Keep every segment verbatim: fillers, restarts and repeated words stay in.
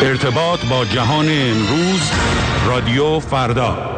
ارتباط با جهان امروز، رادیو فردا.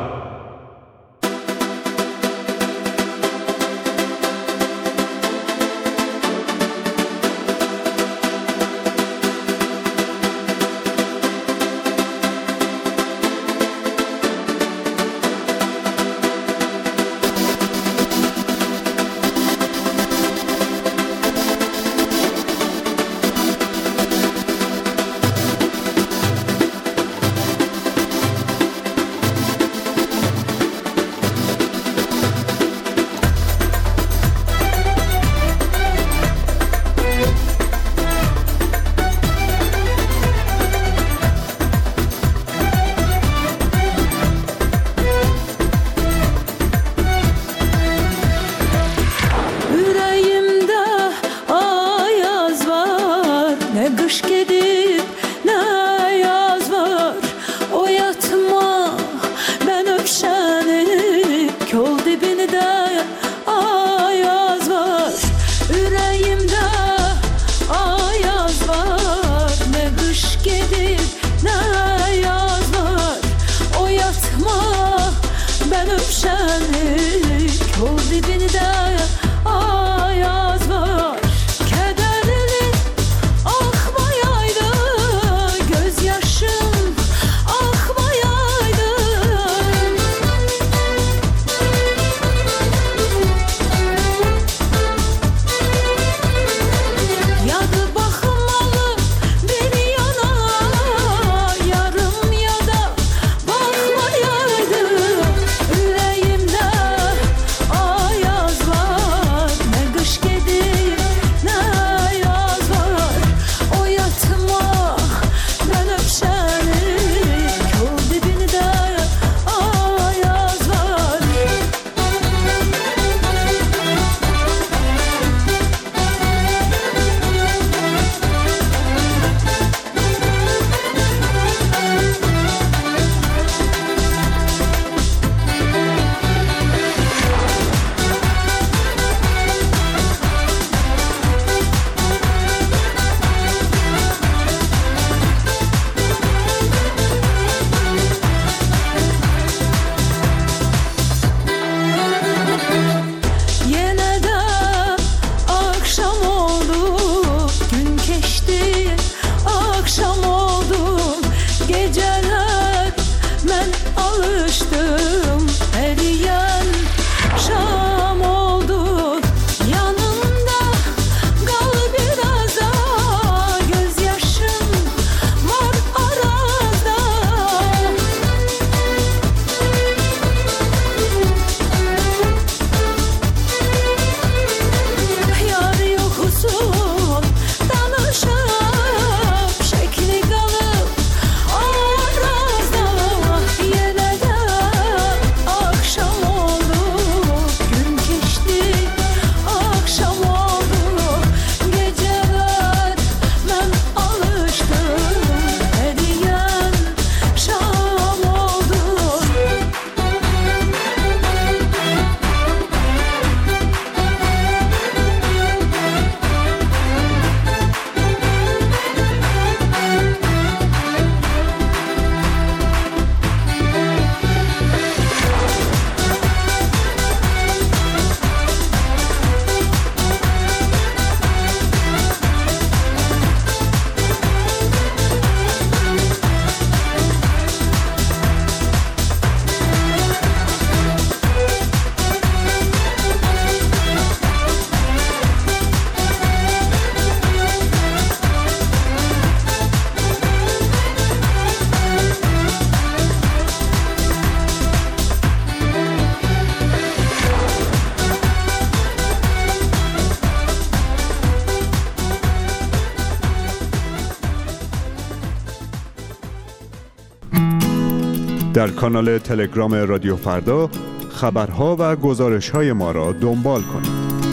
در کانال تلگرام رادیو فردا خبرها و گزارش‌های ما را دنبال کنید.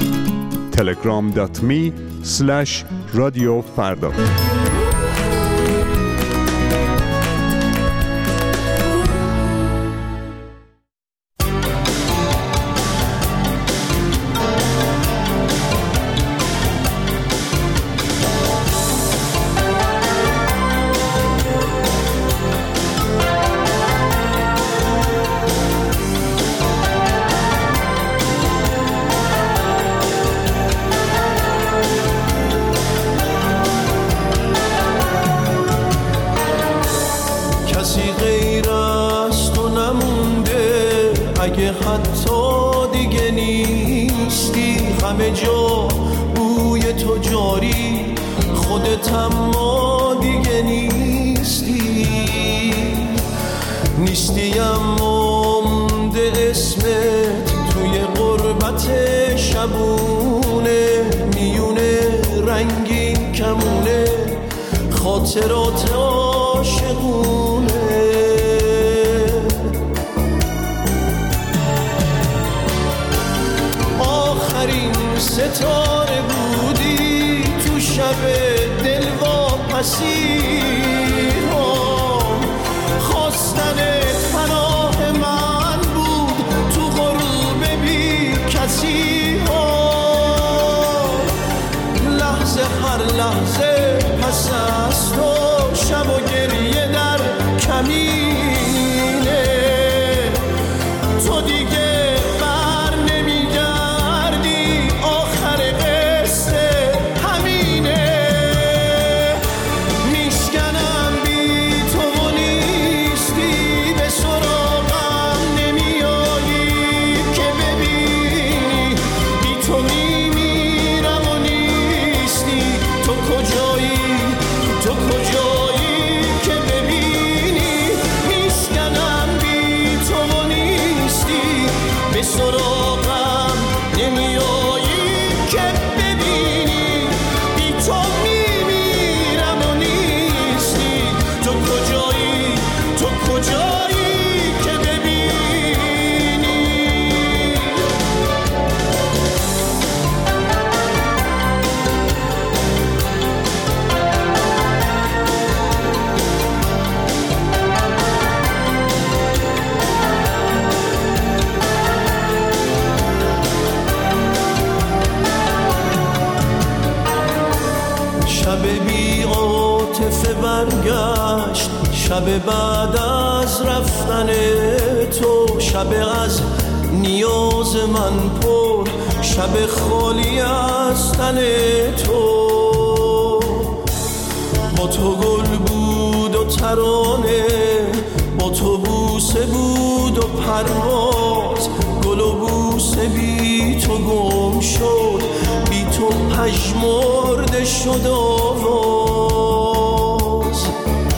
تلگرام دات می اسلش رادیو فردا. اگه حتی دیگه نیستی، همه جا بوی تو جاری، خودت اما دیگه نیستی. نیستی اما مونده اسمت توی غربت شبونه، میونه رنگین کمونه خاطرات عاشقونه. آخرین ستاره بودی تو شب دلواپسی ها، خواستنت پناه من بود تو غروب بی کسی ها. لحظه هر لحظه پس از تو شب و گریه در کمینه، تو دیگه بر نمیگردی، آخر قصه همینه. میشکنم بی تو نیستی، به سراغم نمیایی که ببینی، بی تو میمیرم و نیستی. تو کجایی تو کجایی که ببینی، میشکنم بی تو نیستی، به سراغم نمیایی که ببینی، بی تو میمیرم و نیستی. تو کجایی تو کجایی که ببینی. شب بی عاطفه برگشت، شب بعد از رفتن تو، شب از نیاز من پر، شب خالی از تن تو. با تو گل بود و ترانه، با تو بوسه بود و پرواز، گل و بوسه بی تو گم شد، بی تو پژمرده شد آواز.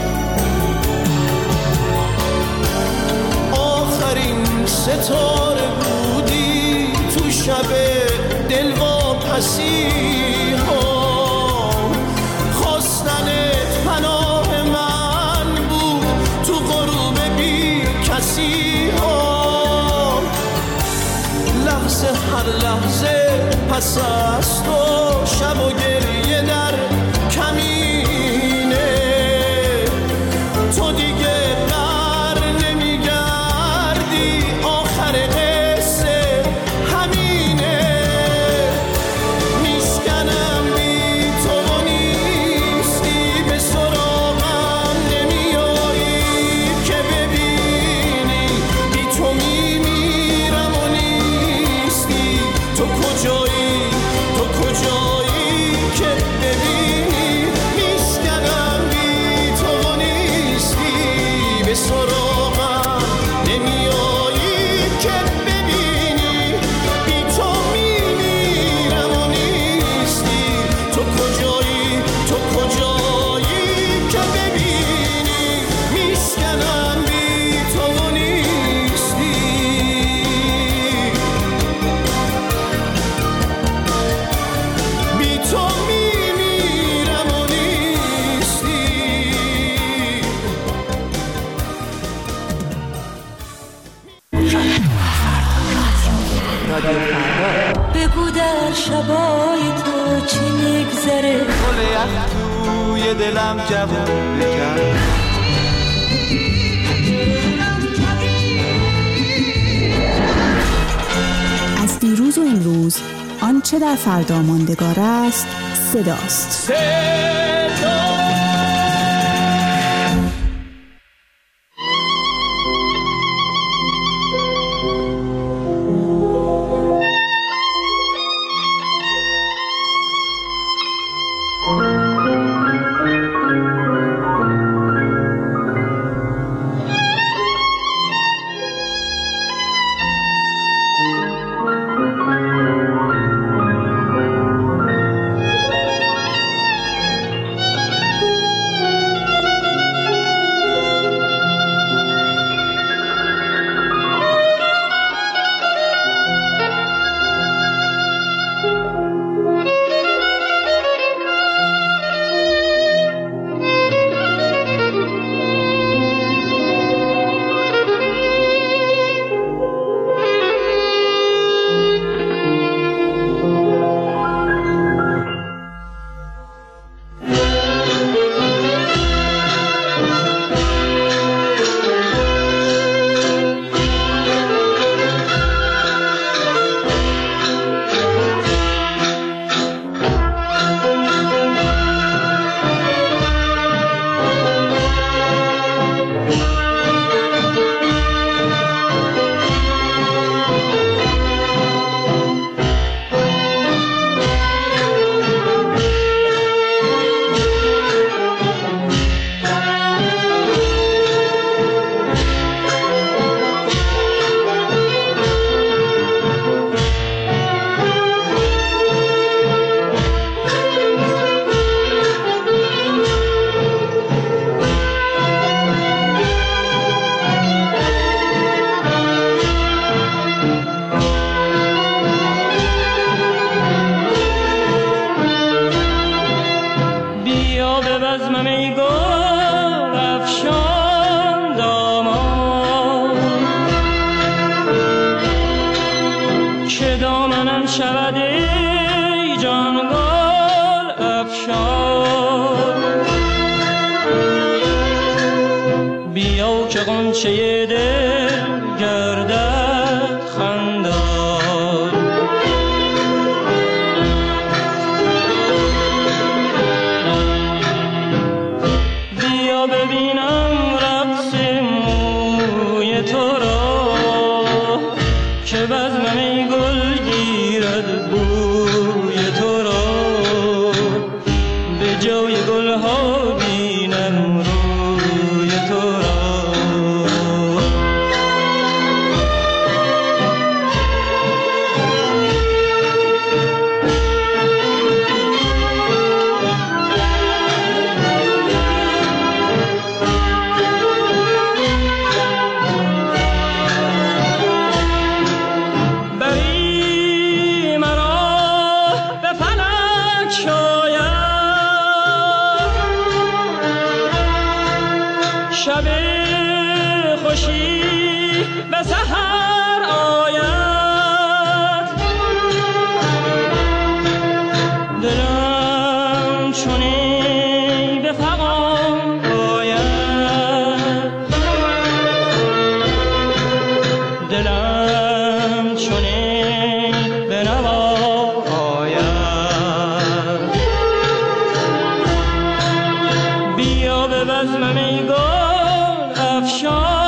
آخرین ستاره بودی تو شب دلواپسی ها، خواستنت پناه من بود تو غروب بی کسی ها. لحظه هر لحظه پس از تو شب و گریه در کمینه، تو دیگه بر نمیگردی، آخر قصه همینه. میشکنم بی تو نیستی، به سراغم نمیایی که ببینی، بی تو میمیرم و نیستی. تو کجایی تو کجایی که ببینی، میشکنم بی تو نیستی، به سراغم نمیایی که ببینی، بی تو میمیرم و نیستی. تو کجایی تو کجایی که ببینی، میشکنم بی تو نیستی. بی تو میمیرم و نیستی. بگو در شبای تو چی میگذره، گل یخ توی دلم جوون بکن. از دیروز و امروز آنچه در فردا ماندگار است صداست. غنچه دل گردد خندان. بیا ببینم رقص موی تو را که بزم می گل گیرد بوی تو را. به جای گل ها بینم روی تو را. شب خوشی به سحر آید. دلم چونی به فغان آید. دلم چونی به نوا آید. بیا به بزم می گل افشان